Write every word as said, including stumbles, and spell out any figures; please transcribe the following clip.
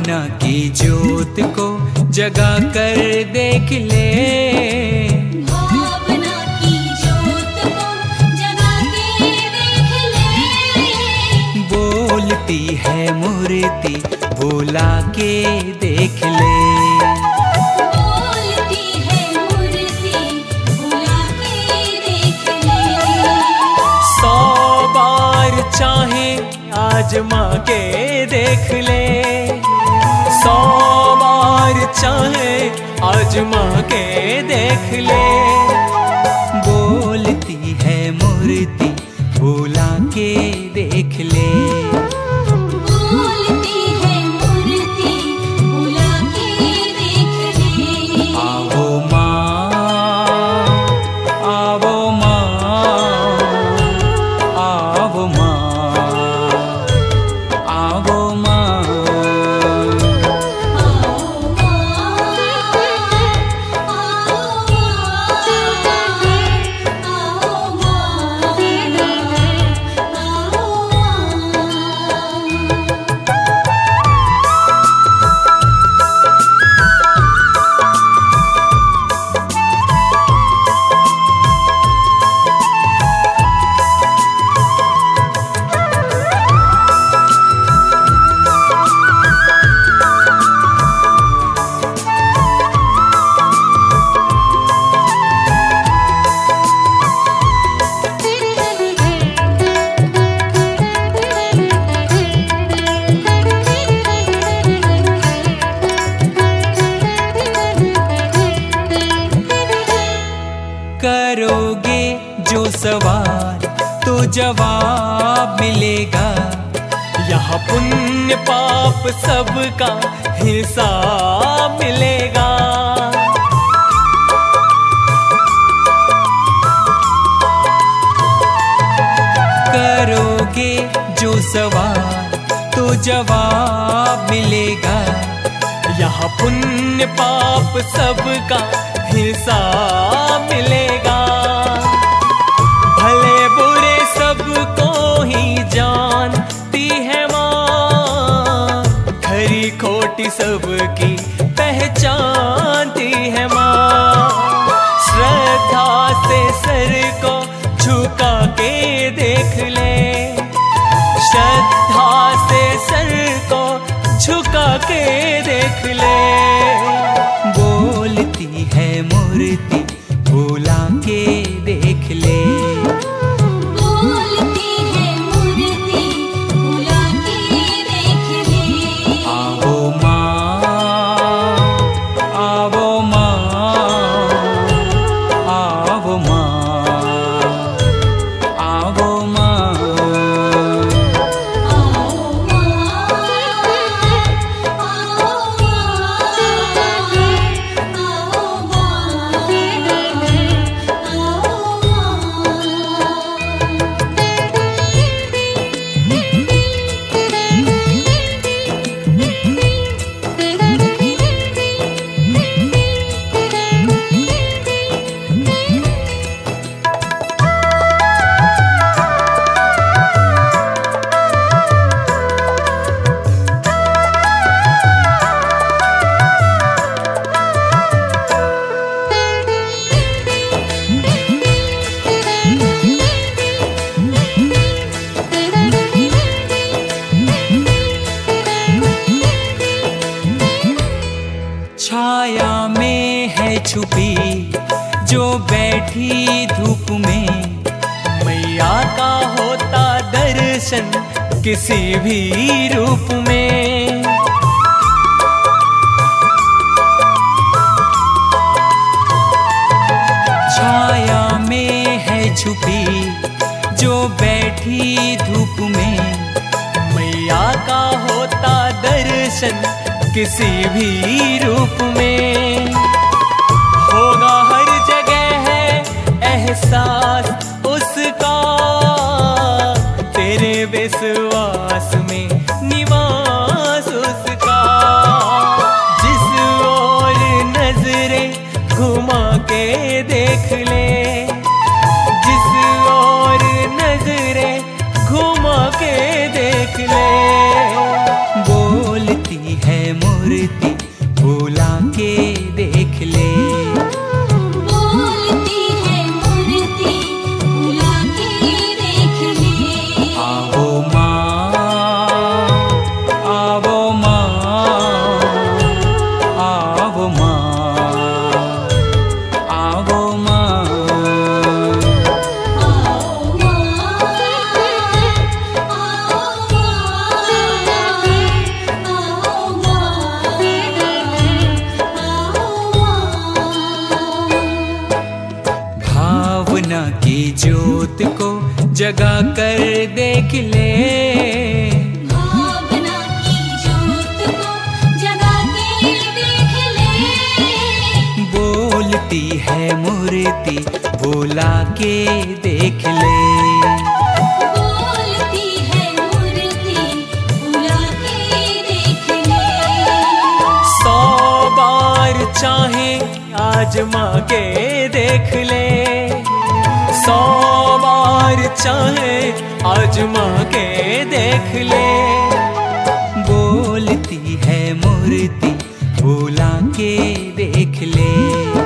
भावना की ज्योत को जगा कर देख ले, भावना की ज्योत को जगा के देख ले। बोलती है मूर्ति बुला के देख ले, बोलती है मूर्ति बुला के देख ले। सौ बार चाहे आजमा के देख ले, सौ बार चाहे आजमा के देख ले। बोलती है मूर्ति बुला के देख ले, बोलती है मूर्ति बुला के देख ले। आवो माँ, आवो माँ, आवो माँ, आवो माँ। करोगे जो सवाल तो जवाब मिलेगा, यहाँ पुण्य पाप सबका हिसाब मिलेगा। करोगे जो सवाल तो जवाब मिलेगा, यहाँ पुण्य पाप सबका हिसाब मिलेगा। भले बुरे सबको ही जानती है माँ, खरी खोटी सबकी पहचानती है माँ। श्रद्धा से सर को झुका के देख ले, श्रद्धा से सर को झुका के देख ले। बोलती है मूर्ति बुला के देख ले, बोलती है मूर्ति बुला के देख ले। आवो माँ, आवो माँ, आवो माँ, आवो माँ। छाया में है छुपी जो बैठी धूप में, मैया का होता दर्शन किसी भी रूप में। छाया में है छुपी जो बैठी धूप में, मैया का होता दर्शन किसी भी रूप में। होगा हर जगह है एहसास उसका, तेरे विश्वास में निवास उसका। जिस ओर नजरें घुमा के देख ले, जिस ओर नजरें घुमा के देख ले। बोलती है मूर्ति बुला के देख ले। बोलती है मूर्ति बुला के देख ले। आवो माँ, आवो माँ, आवो माँ, आवो माँ। भावना की ज्योत को जगा कर देख ले। भावना की ज्योत को जगा के देख ले। बोलती है मूर्ति बुला के देख ले। बोलती है मूर्ति बुला के देख ले। सौ बार चाहे आजमा के देख ले। सौ बार चाहे आजमा के देख ले। बोलती है मूर्ति बुला के देख ले।